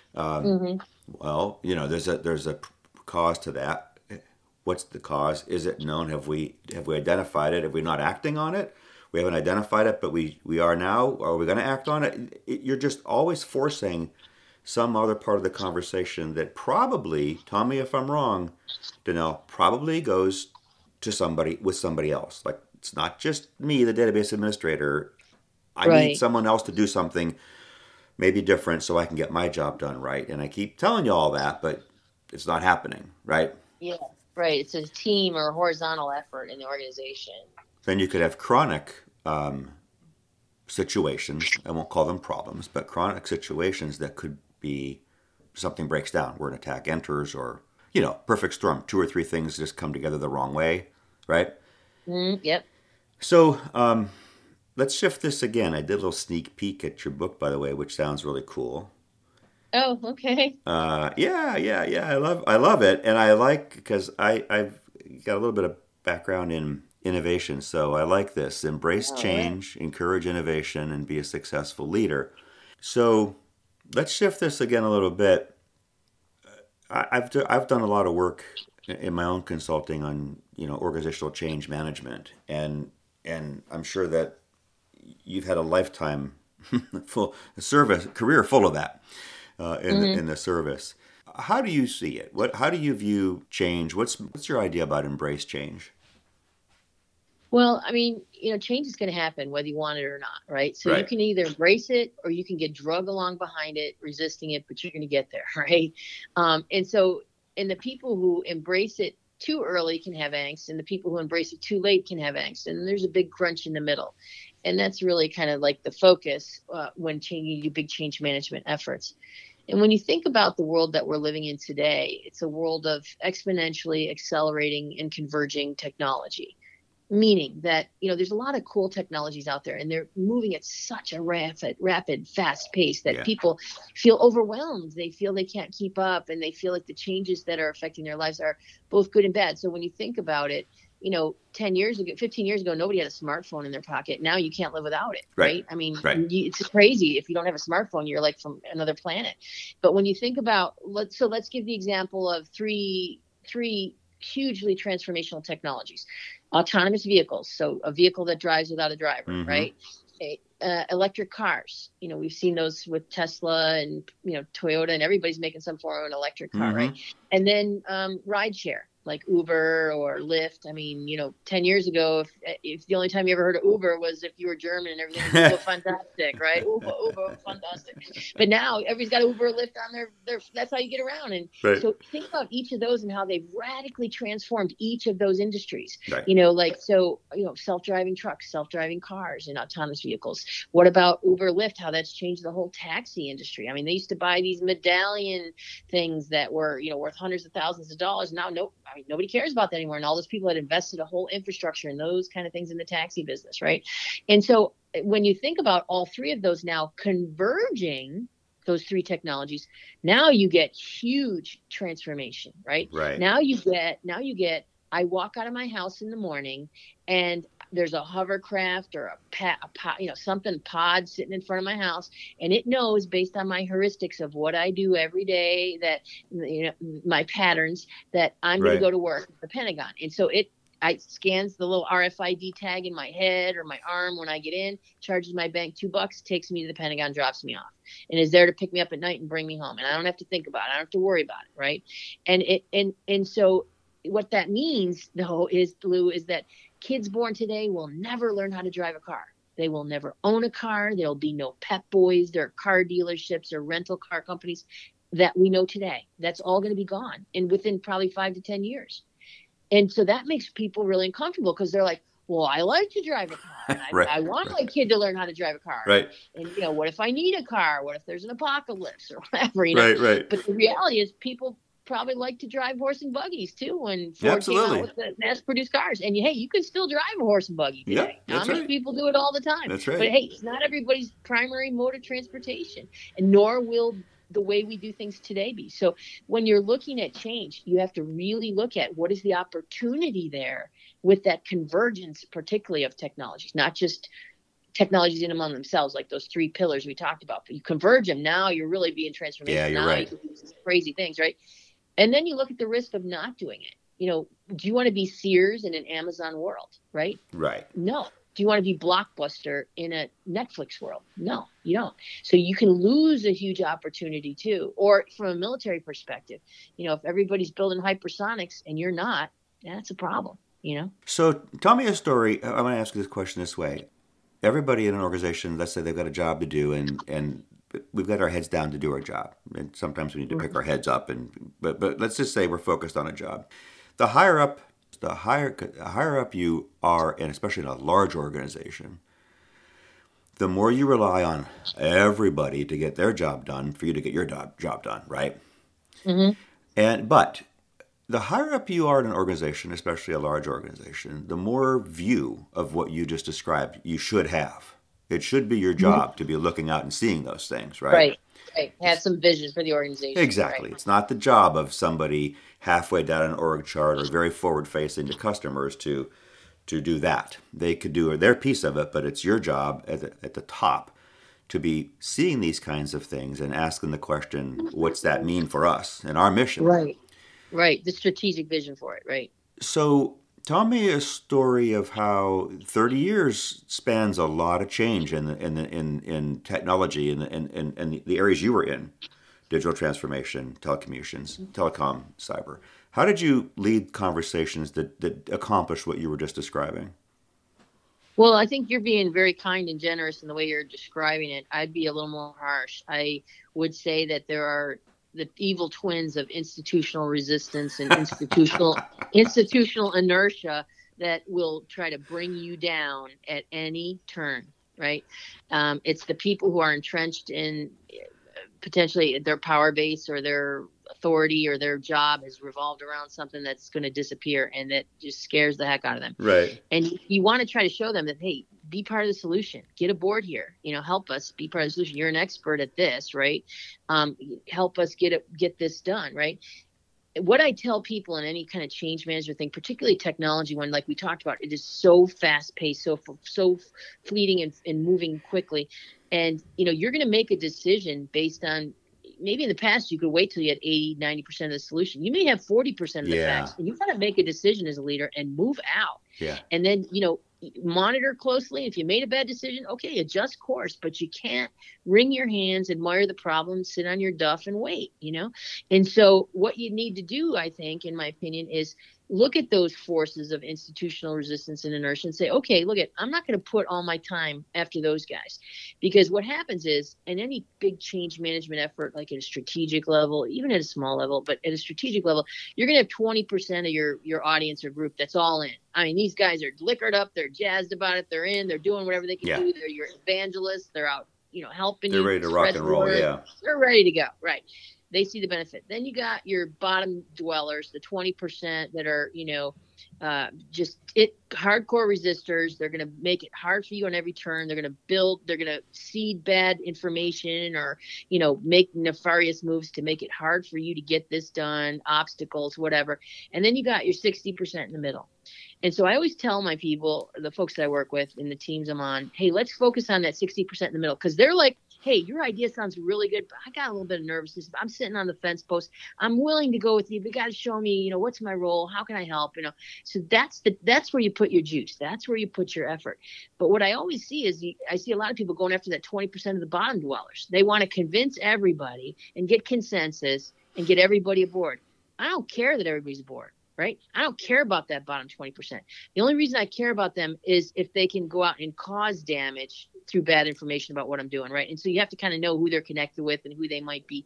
S2: Hmm.
S1: Well, there's a cause to that. What's the cause? Is it known? Have we identified it? Have we not acting on it? We haven't identified it, but we are now. Are we going to act on it? You're just always forcing some other part of the conversation that probably, tell me if I'm wrong, Danelle, probably goes to somebody with somebody else. Like it's not just me, the database administrator. I need
S2: Right.
S1: someone else to do something maybe different so I can get my job done right. And I keep telling you all that, but it's not happening, right?
S2: Yeah. Right. It's a team or a horizontal effort in the organization.
S1: Then you could have chronic situations. I won't call them problems, but chronic situations that could be something breaks down where an attack enters or, perfect storm. Two or three things just come together the wrong way, right?
S2: Yep.
S1: So let's shift this again. I did a little sneak peek at your book, by the way, which sounds really cool.
S2: Oh, okay.
S1: Yeah, yeah, yeah. I love it, and I like because I've got a little bit of background in innovation, so I like this. Embrace
S2: All right.
S1: change, encourage innovation, and be a successful leader. So let's shift this again a little bit. I've done a lot of work in my own consulting on organizational change management, and I'm sure that you've had a lifetime full service career full of that
S2: Hmm.
S1: in the service. How do you see it? How do you view change? What's your idea about embrace change?
S2: Well, I mean, change is going to happen whether you want it or not, right? So you
S1: Right.
S2: can either embrace it or you can get drug along behind it, resisting it, but you're going to get there, right? And the people who embrace it too early can have angst, and the people who embrace it too late can have angst, and there's a big crunch in the middle, and that's really kind of like the focus when you do big change management efforts. And when you think about the world that we're living in today, it's a world of exponentially accelerating and converging technology, meaning that there's a lot of cool technologies out there and they're moving at such a rapid fast pace that
S1: Yeah.
S2: people feel overwhelmed. They feel they can't keep up, and they feel like the changes that are affecting their lives are both good and bad. So when you think about it, 10 years ago, 15 years ago, nobody had a smartphone in their pocket. Now you can't live without it,
S1: Right.
S2: right? I mean,
S1: Right.
S2: it's crazy. If you don't have a smartphone, you're like from another planet. But when you think about, let's give the example of three hugely transformational technologies. Autonomous vehicles, so a vehicle that drives without a driver,
S1: Mm-hmm.
S2: right? Electric cars, we've seen those with Tesla and Toyota, and everybody's making some form of an electric car, right?
S1: Mm-hmm.
S2: And then ride share like Uber or Lyft. I mean, 10 years ago, if the only time you ever heard of Uber was if you were German and everything was Uber fantastic, right? Uber fantastic. But now everybody's got Uber or Lyft on their that's how you get around. And
S1: Right.
S2: so think about each of those and how they've radically transformed each of those industries.
S1: Right.
S2: Self-driving trucks, self-driving cars, and autonomous vehicles. What about Uber, Lyft? How that's changed the whole taxi industry. I mean, they used to buy these medallion things that were, worth hundreds of thousands of dollars. Now, nobody cares about that anymore. And all those people had invested a whole infrastructure and those kind of things in the taxi business, right? And so when you think about all three of those now converging, those three technologies, now you get huge transformation, right?
S1: Right.
S2: Now you get I walk out of my house in the morning and there's a hovercraft or something pod sitting in front of my house, and it knows based on my heuristics of what I do every day, that my patterns, that I'm going to
S1: Right.
S2: go to work at the Pentagon. And so I scans the little RFID tag in my head or my arm when I get in, charges my bank $2, takes me to the Pentagon, drops me off, and is there to pick me up at night and bring me home. And I don't have to think about it. I don't have to worry about it, right? And so what that means, though, is that kids born today will never learn how to drive a car. They will never own a car. There'll be no Pep Boys. There are car dealerships or rental car companies that we know today. That's all going to be gone, and within probably 5 to 10 years. And so that makes people really uncomfortable because they're like, well, I like to drive a car, and
S1: Right.
S2: I want my kid to learn how to drive a car.
S1: Right.
S2: And what if I need a car? What if there's an apocalypse or whatever?
S1: Right. Right.
S2: But the reality is people probably like to drive horse and buggies too when Ford came out
S1: Absolutely.
S2: with the mass-produced cars. And hey, you can still drive a horse and buggy
S1: Yep.
S2: today.
S1: That's
S2: Amish
S1: right.
S2: people do it all the time.
S1: That's
S2: But
S1: right.
S2: hey, it's not everybody's primary mode of transportation, and nor will the way we do things today be. So when you're looking at change, you have to really look at what is the opportunity there with that convergence, particularly of technologies, not just technologies in among themselves, like those three pillars we talked about. But you converge them, now you're really being
S1: Yeah,
S2: transformation.
S1: you're
S2: Now you
S1: right.
S2: can do some crazy things, right? And then you look at the risk of not doing it. Do you want to be Sears in an Amazon world, right?
S1: Right.
S2: No. Do you want to be Blockbuster in a Netflix world? No, you don't. So you can lose a huge opportunity too. Or from a military perspective, if everybody's building hypersonics and you're not, that's a problem.
S1: So tell me a story. I'm going to ask you this question this way. Everybody in an organization, let's say they've got a job to do, and we've got our heads down to do our job. And sometimes we need to pick our heads up. But let's just say we're focused on a job. The higher up, the higher up you are, and especially in a large organization, the more you rely on everybody to get their job done for you to get your job done, right?
S2: Mm-hmm.
S1: But the higher up you are in an organization, especially a large organization, the more view of what you just described you should have. It should be your
S2: Mm-hmm.
S1: job to be looking out and seeing those things, right?
S2: Right. Right. Have some vision for the organization. Right.
S1: Exactly. It's not the job of somebody halfway down an org chart or very forward facing to customers to do that. They could do their piece of it, but it's your job at the top to be seeing these kinds of things and asking the question, what's that mean for us and our mission?
S2: Right. Right. The strategic vision for it. Right.
S1: So tell me a story of how 30 years spans a lot of change in technology and the areas you were in, digital transformation, telecom, cyber. How did you lead conversations that accomplished what you were just describing?
S2: Well, I think you're being very kind and generous in the way you're describing it. I'd be a little more harsh. I would say that there are the evil twins of institutional resistance and institutional inertia that will try to bring you down at any turn, right? It's the people who are entrenched in potentially their power base or their authority or their job has revolved around something that's going to disappear, and that just scares the heck out of them.
S1: Right.
S2: And you want to try to show them that, hey, be part of the solution, get aboard here, help us be part of the solution. You're an expert at this, right? Help us get this done, right? What I tell people in any kind of change management thing, particularly technology, when, like we talked about, it is so fast paced, so fleeting and moving quickly. And, you're going to make a decision based on, maybe in the past you could wait till you had 80-90% of the solution. You may have 40% of the
S1: Yeah.
S2: facts, and you've got to make a decision as a leader and move out.
S1: Yeah.
S2: And then, monitor closely. If you made a bad decision, okay, adjust course, but you can't wring your hands, admire the problem, sit on your duff and wait, And so what you need to do, I think, in my opinion, is look at those forces of institutional resistance and inertia and say, okay, I'm not going to put all my time after those guys. Because what happens is, in any big change management effort, like at a strategic level, even at a small level, but at a strategic level, you're going to have 20% of your audience or group that's all in. I mean, these guys are liquored up, they're jazzed about it, they're in, they're doing whatever they can
S1: Yeah.
S2: do. They're your evangelists, they're out, helping
S1: They're
S2: you.
S1: ready to rock
S2: spread
S1: and
S2: the
S1: roll.
S2: word.
S1: Yeah.
S2: They're ready to go, right? They see the benefit. Then you got your bottom dwellers, the 20% that are, just hardcore resistors. They're going to make it hard for you on every turn. They're going to seed bad information or, make nefarious moves to make it hard for you to get this done, obstacles, whatever. And then you got your 60% in the middle. And so I always tell my people, the folks that I work with in the teams I'm on, hey, let's focus on that 60% in the middle. Because they're like, hey, your idea sounds really good, but I got a little bit of nervousness. I'm sitting on the fence post. I'm willing to go with you, but you got to show me, what's my role? How can I help? So that's where you put your juice. That's where you put your effort. But what I always see is I see a lot of people going after that 20% of the bottom dwellers. They want to convince everybody and get consensus and get everybody aboard. I don't care that everybody's aboard. Right? I don't care about that bottom 20%. The only reason I care about them is if they can go out and cause damage through bad information about what I'm doing, right? And so you have to kind of know who they're connected with and who they might be,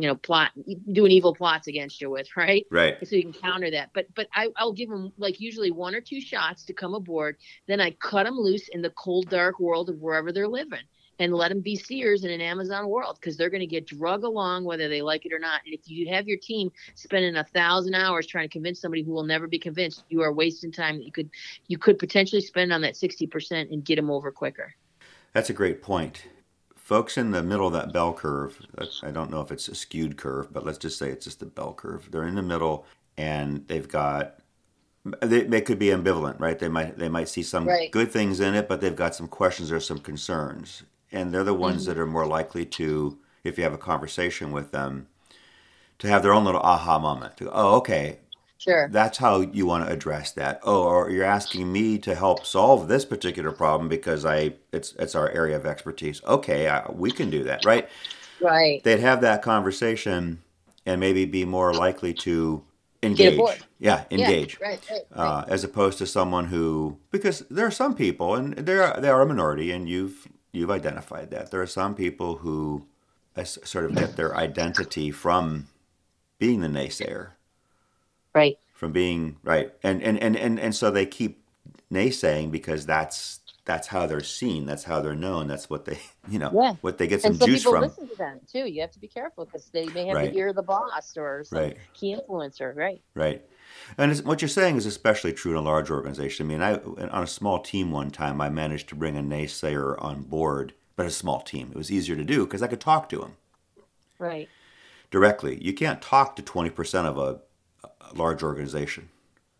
S2: doing evil plots against you with, right?
S1: Right.
S2: And so you can counter that. But I'll give them like usually one or two shots to come aboard. Then I cut them loose in the cold, dark world of wherever they're living. And let them be Sears in an Amazon world, because they're going to get drug along whether they like it or not. And if you have your team spending 1,000 hours trying to convince somebody who will never be convinced, you are wasting time that you could potentially spend on that 60% and get them over quicker.
S1: That's a great point. Folks in the middle of that bell curve, I don't know if it's a skewed curve, but let's just say it's just a bell curve. They're in the middle and they've got They could be ambivalent, right? They might see some
S2: Right.
S1: good things in it, but they've got some questions or some concerns, and they're the ones
S2: Hmm.
S1: that are more likely to, if you have a conversation with them, to have their own little aha moment. To go, oh, okay,
S2: Sure.
S1: that's how you want to address that. Oh, or you're asking me to help solve this particular problem because it's our area of expertise. Okay, we can do that, right?
S2: Right.
S1: They'd have that conversation and maybe be more likely to
S2: Get aboard.
S1: engage. Yeah,
S2: Yeah.
S1: engage.
S2: Right. Right. Right.
S1: As opposed to someone who, because there are some people, and they are a minority, and you've identified that there are some people who sort of get their identity from being the naysayer,
S2: Right.
S1: from being right, and so they keep naysaying because that's how they're seen, that's how they're known, that's what they
S2: Yeah.
S1: what they get
S2: And
S1: some
S2: some
S1: juice
S2: people
S1: from.
S2: listen to them too. You have to be careful because they may have the
S1: Right,
S2: ear of the boss or some
S1: right,
S2: key influencer. Right.
S1: right. And what you're saying is especially true in a large organization. I mean, on a small team one time, I managed to bring a naysayer on board, but a small team. It was easier to do because I could talk to him
S2: Right.
S1: directly. You can't talk to 20% of a large organization.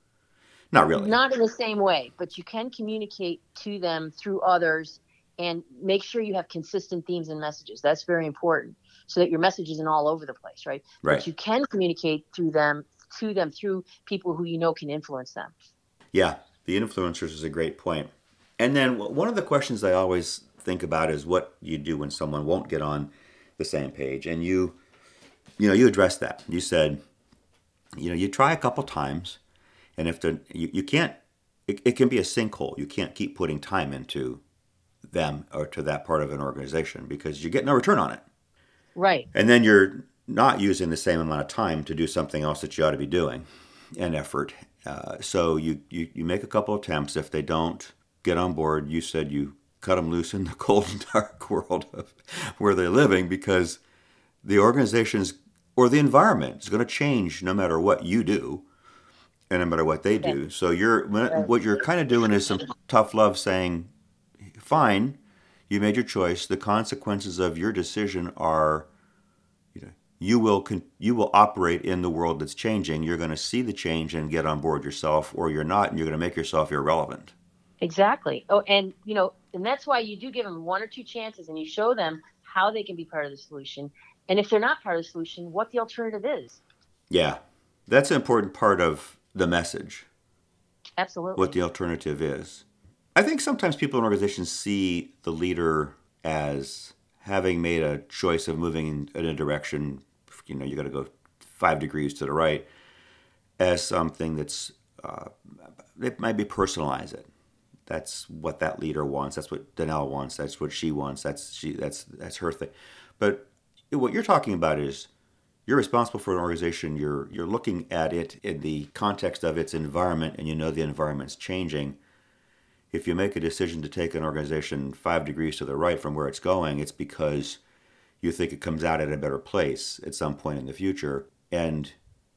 S1: Not really.
S2: Not in the same way, but you can communicate to them through others and make sure you have consistent themes and messages. That's very important so that your message isn't all over the place, right?
S1: Right.
S2: But you can communicate through them to them through people who you know can influence them.
S1: Yeah, the influencers is a great point. And then one of the questions I always think about is what you do when someone won't get on the same page. And you addressed that. You said, you try a couple times, and if you can't, it can be a sinkhole. You can't keep putting time into them or to that part of an organization because you get no return on it.
S2: Right.
S1: And then you're not using the same amount of time to do something else that you ought to be doing and effort. So you make a couple attempts. If they don't get on board, you said you cut them loose in the cold and dark world of where they're living because the organization's or the environment is going to change no matter what you do and no matter what they
S2: Okay.
S1: do. So
S2: Right.
S1: what you're kind of doing is some tough love saying, fine, you made your choice. The consequences of your decision are you will operate in the world that's changing. You're going to see the change and get on board yourself, or you're not, and you're going to make yourself irrelevant.
S2: Exactly. Oh, and and that's why you do give them one or two chances and you show them how they can be part of the solution. And if they're not part of the solution, what the alternative is.
S1: Yeah, that's an important part of the message. What
S2: Absolutely.
S1: the alternative is. I think sometimes people in organizations see the leader as having made a choice of moving in a direction. You got to go 5 degrees to the right as something that's they might be personalize it. That's what that leader wants. That's what Danelle wants. That's what she wants. That's her thing. But what you're talking about is you're responsible for an organization. You're looking at it in the context of its environment, and you know the environment's changing. If you make a decision to take an organization 5 degrees to the right from where it's going, it's because you think it comes out at a better place at some point in the future, and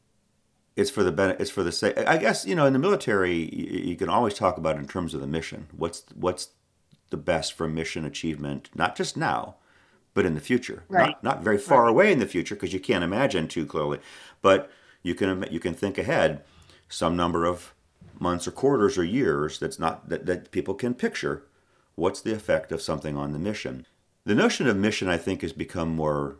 S1: it's for the sake. I guess in the military you can always talk about it in terms of the mission. What's the best for mission achievement, not just now, but in the future.
S2: Right.
S1: Not very far
S2: Right.
S1: away in the future because you can't imagine too clearly, but you can think ahead some number of months or quarters or years that people can picture what's the effect of something on the mission. The notion of mission, I think, has become more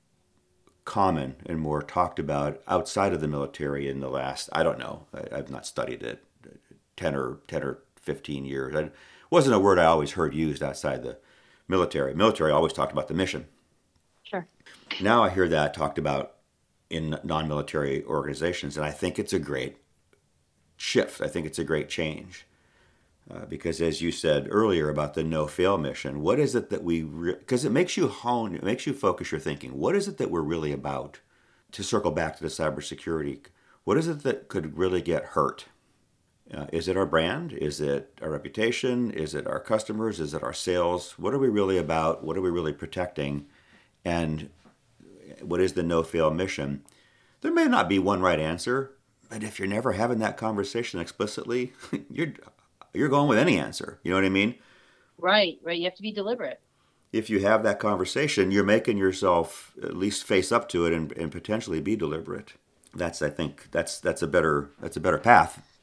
S1: common and more talked about outside of the military in the last, I don't know, I've not studied it, 10 or 15 years. It wasn't a word I always heard used outside the military. Military always talked about the mission.
S2: Sure.
S1: Now I hear that talked about in non-military organizations, and I think it's a great shift. I think it's a great change. Because as you said earlier about the no-fail mission, what is it that because it makes you hone, it makes you focus your thinking. What is it that we're really about? To circle back to the cybersecurity, what is it that could really get hurt? Is it our brand? Is it our reputation? Is it our customers? Is it our sales? What are we really about? What are we really protecting? And what is the no-fail mission? There may not be one right answer, but if you're never having that conversation explicitly, you're going with any answer. You know what I mean?
S2: Right. Right. You have to be deliberate.
S1: If you have that conversation, you're making yourself at least face up to it and potentially be deliberate. I think that's a better path.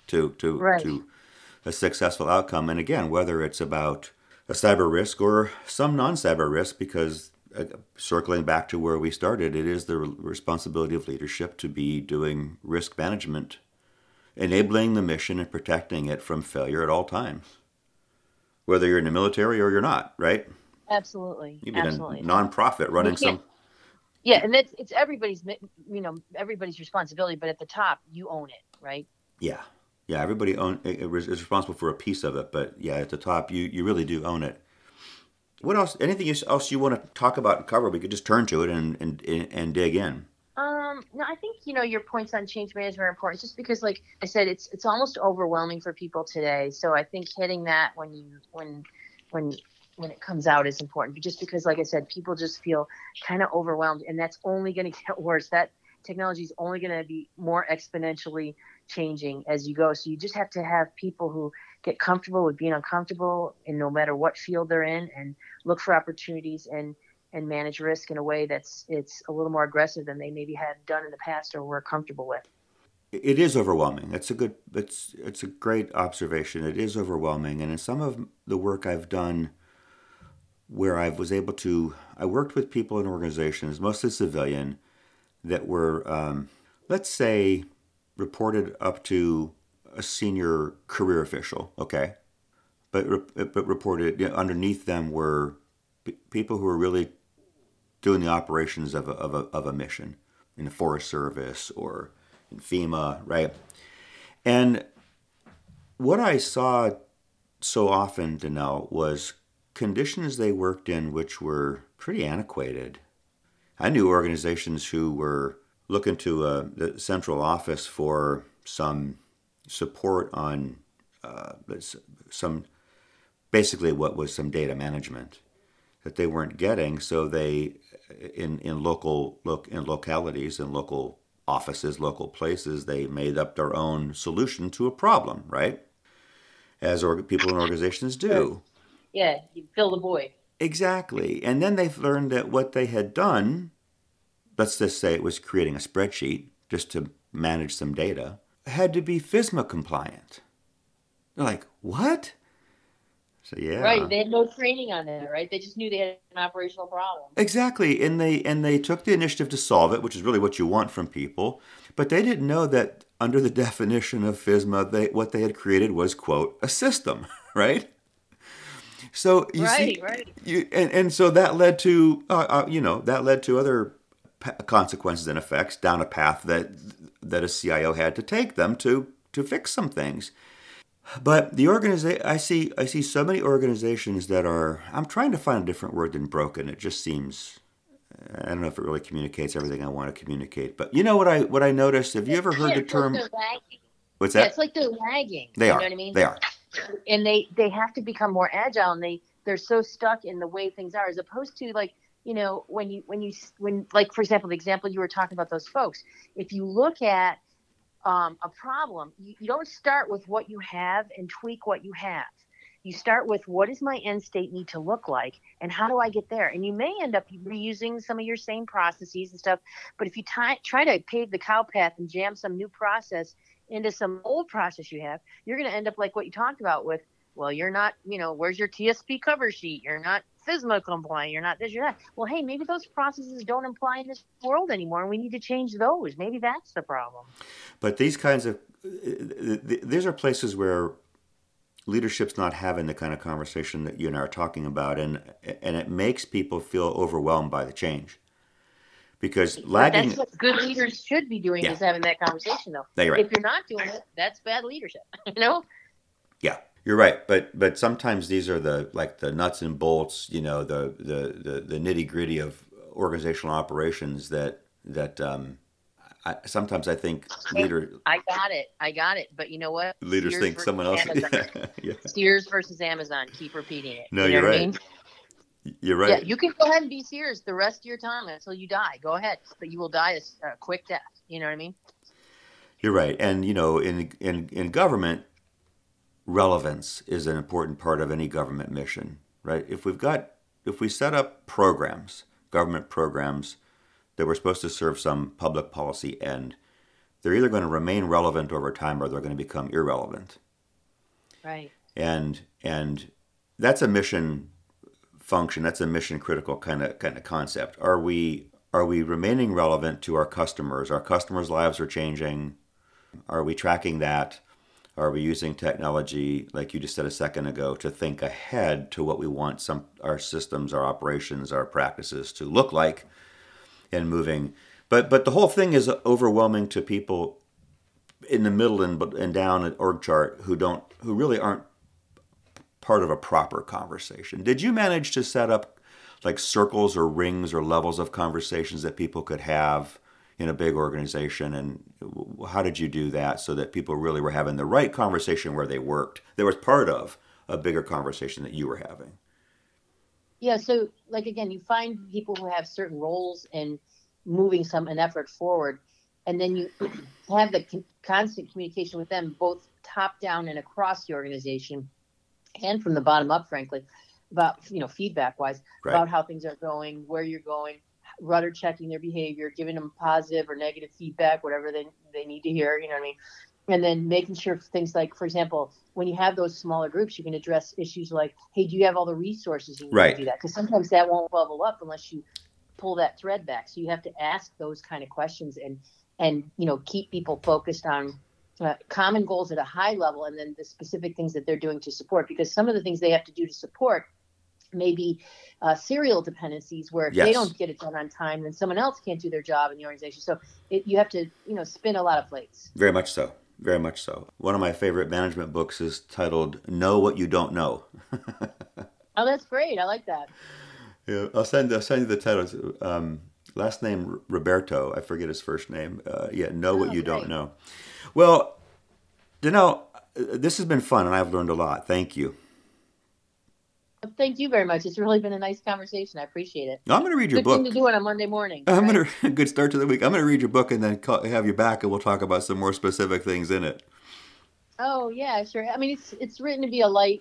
S2: Right.
S1: to a successful outcome. And again, whether it's about a cyber risk or some non-cyber risk, because circling back to where we started, it is the responsibility of leadership to be doing risk management, enabling the mission and protecting it from failure at all times, whether you're in the military or you're not, right?
S2: Absolutely.
S1: You mean a
S2: Absolutely.
S1: nonprofit
S2: We
S1: running
S2: can't.
S1: some.
S2: Yeah, and it's everybody's, everybody's responsibility, but at the top, you own it, right?
S1: Yeah, yeah. Everybody is responsible for a piece of it, but yeah, at the top, you really do own it. What else? Anything else you want to talk about and cover? We could just turn to it and dig in.
S2: No, I think your points on change management are important, just because, like I said, it's almost overwhelming for people today. So I think hitting that when when it comes out is important, just because, like I said, people just feel kind of overwhelmed, and that's only going to get worse. That technology is only going to be more exponentially changing as you go. So you just have to have people who get comfortable with being uncomfortable, and no matter what field they're in, and look for opportunities and manage risk in a way it's a little more aggressive than they maybe had done in the past or were comfortable with.
S1: It is overwhelming. It's a great observation. It is overwhelming, and in some of the work I've done, where I worked with people in organizations, mostly civilian, that were, let's say, reported up to a senior career official. Okay, but reported, underneath them were people who were really doing the operations of a mission in the Forest Service or in FEMA, right? And what I saw so often, Danelle, was conditions they worked in which were pretty antiquated. I knew organizations who were looking to the central office for some support on some basically what was some data management that they weren't getting. So they in localities and local offices, local places, they made up their own solution to a problem, right? As people in organizations
S2: Sure.
S1: do.
S2: Yeah, you fill the void.
S1: Exactly. And then they've learned that what they had done, let's just say it was creating a spreadsheet just to manage some data, had to be FISMA compliant. They're like, what? So
S2: Right.
S1: yeah.
S2: They had no training on that, right? They just knew they had an operational problem.
S1: Exactly. And they took the initiative to solve it, which is really what you want from people. But they didn't know that under the definition of FISMA, what they had created was, quote, a system, right? So you see,
S2: Right, right.
S1: and so that led to that led to other consequences and effects down a path that a CIO had to take them to fix some things. But the organization, I see so many organizations that are. I'm trying to find a different word than broken. It just seems. I don't know if it really communicates everything I want to communicate. But you know what I noticed? Have you ever heard
S2: Yeah,
S1: the
S2: it's like
S1: term?
S2: they're lagging.
S1: What's
S2: Yeah, it's
S1: that?
S2: like they're lagging.
S1: They
S2: You know
S1: are.
S2: what I mean?
S1: They are.
S2: And they have to become more agile, and they're so stuck in the way things are, as opposed to, like, when like, for example, the example you were talking about, those folks, if you look at a problem, you don't start with what you have and tweak what you have. You start with, what does my end state need to look like, and how do I get there? And you may end up reusing some of your same processes and stuff, but if you try to pave the cow path and jam some new process into some old process you have, you're going to end up like what you talked about with, well, you're not, where's your TSP cover sheet? You're not FISMA compliant. You're not this, you're that. Well, hey, maybe those processes don't apply in this world anymore, and we need to change those. Maybe that's the problem.
S1: But these are places where leadership's not having the kind of conversation that you and I are talking about, and it makes people feel overwhelmed by the change because
S2: But that's
S1: lagging.
S2: what good leaders should be doing,
S1: Yeah,
S2: is having that conversation, though.
S1: you're right.
S2: If you're not doing it, that's bad leadership. you know?
S1: Yeah, you're right. But sometimes these are the nuts and bolts, the nitty gritty of organizational operations that sometimes I think
S2: Hey, I got it. But you know what?
S1: leaders
S2: Sears
S1: think
S2: versus
S1: someone else.
S2: Amazon.
S1: Yeah, yeah.
S2: Sears versus Amazon. Keep repeating it.
S1: No,
S2: You know
S1: you're
S2: what I
S1: right.
S2: mean?
S1: You're
S2: Yeah,
S1: right.
S2: you can go ahead and be Sears the rest of your time until you die. Go ahead, but you will die a quick death. You know what I mean?
S1: You're right. And in government, relevance is an important part of any government mission, right? If we set up programs, government programs that were supposed to serve some public policy end, they're either going to remain relevant over time or they're going to become irrelevant.
S2: Right.
S1: And that's a mission function. That's a mission critical kind of concept. Are we remaining relevant to our customers? Our customers' lives are changing. Are we tracking that? Are we using technology, like you just said a second ago, to think ahead to what we want our systems, our operations, our practices to look like and moving? But the whole thing is overwhelming to people in the middle and down an org chart who really aren't part of a proper conversation. Did you manage to set up like circles or rings or levels of conversations that people could have in a big organization? And how did you do that so that people really were having the right conversation where they worked that was part of a bigger conversation that you were having?
S2: Yeah, so like again, you find people who have certain roles in moving an effort forward, and then you have the constant communication with them, both top down and across the organization, and from the bottom up, frankly, about feedback wise,
S1: right,
S2: about how things are going, where you're going, rudder checking their behavior, giving them positive or negative feedback, whatever they need to hear, you know what I mean? And then making sure things like, for example, when you have those smaller groups, you can address issues like, hey, do you have all the resources you need
S1: right,
S2: to do that? Because sometimes that won't level up unless you pull that thread back. So you have to ask those kind of questions and keep people focused on common goals at a high level, and then the specific things that they're doing to support, because some of the things they have to do to support maybe serial dependencies where if
S1: yes,
S2: they don't get it done on time, then someone else can't do their job in the organization. So you have to, spin a lot of plates.
S1: Very much so. Very much so. One of my favorite management books is titled "Know What You Don't Know."
S2: Oh, that's great. I like that.
S1: Yeah, I'll send you the title. Last name Roberto. I forget his first name. Know What You Don't Know. Well, Danelle, this has been fun, and I've learned a lot. Thank you.
S2: Thank you very much. It's really been a nice conversation. I appreciate it.
S1: I'm going to read your book.
S2: Good thing to do it on Monday morning.
S1: Good start to the week. I'm going to read your book and then have you back, and we'll talk about some more specific things in it.
S2: Oh yeah, sure. I mean, it's written to be a light,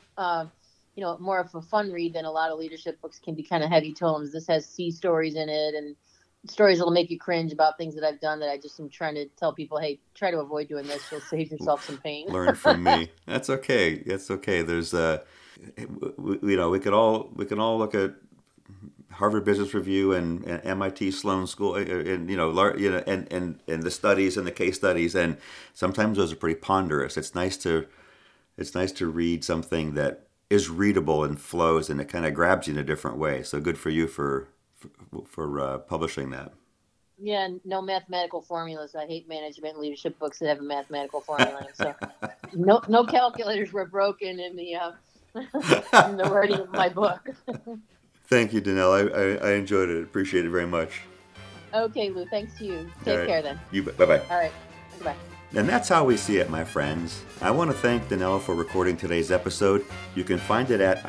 S2: more of a fun read than a lot of leadership books can be kind of heavy tomes. This has sea stories in it and stories that'll make you cringe about things that I've done that I just am trying to tell people, hey, try to avoid doing this. You'll save yourself some pain.
S1: Learn from me. That's okay. That's okay. There's we can all look at Harvard Business Review and MIT Sloan School and the studies and the case studies, and sometimes those are pretty ponderous. It's nice to read something that is readable and flows, and it kind of grabs you in a different way. So good for you for publishing that.
S2: Yeah, no mathematical formulas. I hate management and leadership books that have a mathematical formula. So no calculators were broken in the in the writing of my book.
S1: Thank you, Danelle. I enjoyed it. Appreciate it very much.
S2: Okay, Lou. Thanks to you. Take care then.
S1: You bet. Bye-bye.
S2: All right. Goodbye.
S1: And that's how we see it, my friends. I want to thank Danelle for recording today's episode. You can find it at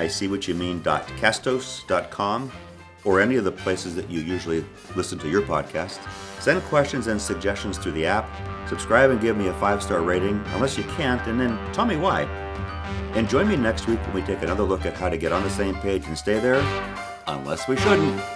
S1: iseewhatyoummean.castos.com or any of the places that you usually listen to your podcast. Send questions and suggestions through the app. Subscribe and give me a 5-star rating, unless you can't, and then tell me why. And join me next week when we take another look at how to get on the same page and stay there, unless we shouldn't.